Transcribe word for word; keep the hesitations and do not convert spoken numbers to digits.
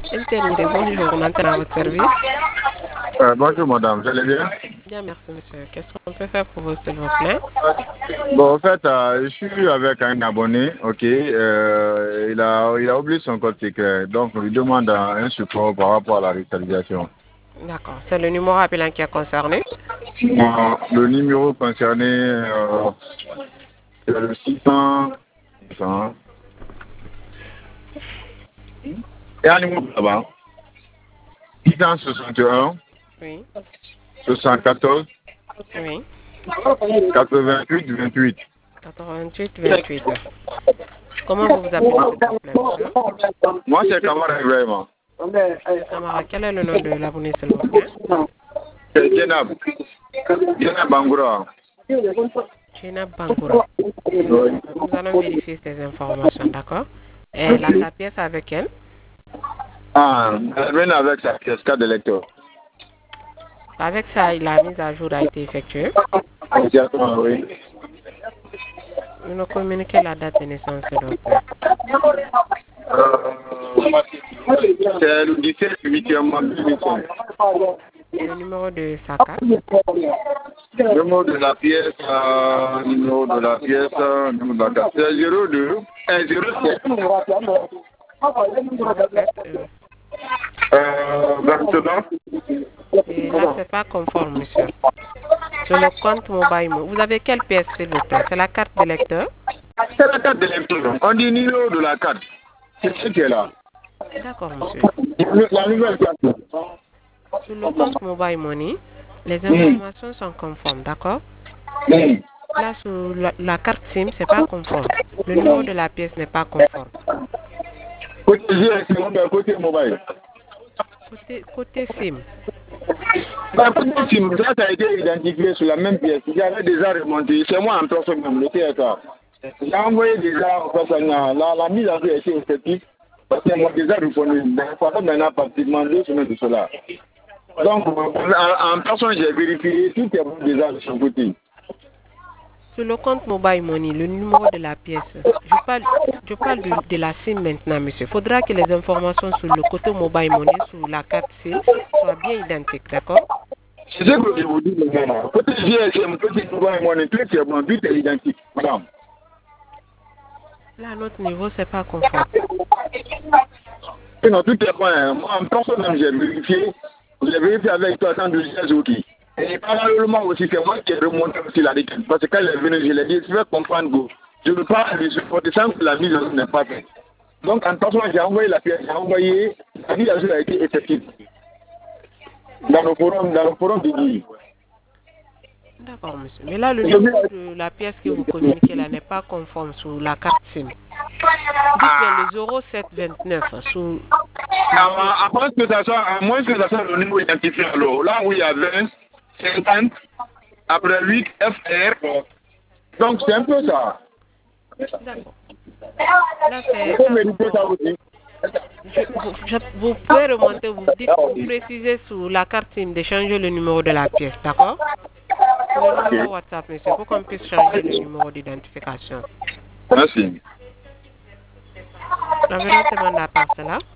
Internet, bonjour, maintenant à votre service. Euh, bonjour madame, vous allez bien? Bien, merci monsieur. Qu'est-ce qu'on peut faire pour vous, s'il vous plaît? Bon, en fait, euh, je suis avec un abonné, ok. Euh, il, a, il a oublié son code secret, donc on lui demande un, un support par rapport à la réalisation. D'accord, c'est le numéro appelant qui est concerné. Euh, le numéro concerné, euh, c'est le six cents. cent. Et un numéro là-bas. six cent soixante et un, Oui, soixante-quatorze, oui. quatre-vingt-huit, vingt-huit. quatre-vingt-huit vingt-huit. Comment vous vous appelez, s'il vous plaît, monsieur? Moi, c'est Kamara vraiment. Camara, quel est le nom de l'abonné, s'il vous plaît? C'est Jenab. Jenab Bangoura. Gina Bangoura. Oui. Nous allons vérifier ces informations, d'accord? Et la, sa pièce avec elle? Ah, elle vient avec sa pièce carte de lecteur. Avec ça, la mise à jour a été effectuée. Exactement, oui. Vous nous communiquez la date de naissance, s'il vous plaît. Euh, c'est le dix-sept huitième mois deux mille cinq. Le numéro de sa carte. Numéro de la pièce, euh, numéro de la pièce, euh, numéro de la carte. C'est zéro deux, un zéro sept. zéro sept. Euh, Euh, vingt-neuf. et là, c'est pas conforme, monsieur. Sur le compte mobile, Mo- vous avez quelle pièce, s'il vous plaît? C'est la carte de lecteur? C'est la carte de lecteur. On dit numéro de la carte. C'est ce qui est là. D'accord, monsieur. La nouvelle carte. Sur le compte mobile money, les Hmm. informations sont conformes, d'accord? Hmm. Là, sur la, la carte SIM, c'est pas conforme. Le numéro de la pièce n'est pas conforme. Côté G S M, mais côté mobile. Côté, côté SIM, Bah, côté SIM, ça, ça a été identifié sur la même pièce. J'avais déjà remonté. C'est moi en personne même, le T S A. J'ai envoyé déjà en personne. La, la mise à jour a été effective. Parce que moi, déjà répondu. Mais ça fait maintenant pratiquement deux semaines de cela. Donc, en, en personne, j'ai vérifié. Tout est bon déjà de son côté. sur le compte mobile money, le numéro de la pièce, je parle, je parle de, de la SIM maintenant, monsieur. Il faudra que les informations sur le côté mobile money, sur la carte SIM, soient bien identiques, d'accord? C'est ce que je vous dis maintenant. Côté G S M, côté mobile money, tout est bon. Tout est identique. Madame. Là, à notre niveau, c'est pas conforme. Non, tout est bon. Moi, en personne, même, j'ai vérifié. J'ai vérifié avec toi sans de G S O. Et parallèlement aussi, c'est moi qui ai remonté aussi la déquête. Parce que quand elle est venue, je l'ai dit, je vais comprendre que je ne veux pas lui supporter sans que la mise en œuvre n'est pas faite. Donc, en personne, j'ai envoyé la pièce, j'ai envoyé, la mise en œuvre a été effective. Dans le forum, dans le forum de Guy. D'accord, monsieur. Mais là, le numéro de la pièce que vous communiquez là n'est pas conforme sur la carte SIM. Dites bien le zéro sept vingt-neuf sur... À, à moins que ça soit, à moins que ça soit le niveau identifié, alors, là où il y a vingt, cinquante, après huit, F R. Donc, c'est un peu ça. D'accord. Là, c'est... Vous méritez ça aussi. Je- vous, je- vous pouvez remonter, vous dites, vous précisez sur la carte SIM de changer le numéro de la pièce, d'accord? Sur le numéro WhatsApp, monsieur, pour qu'on puisse changer le numéro d'identification. Merci. L'environnement demande à part cela.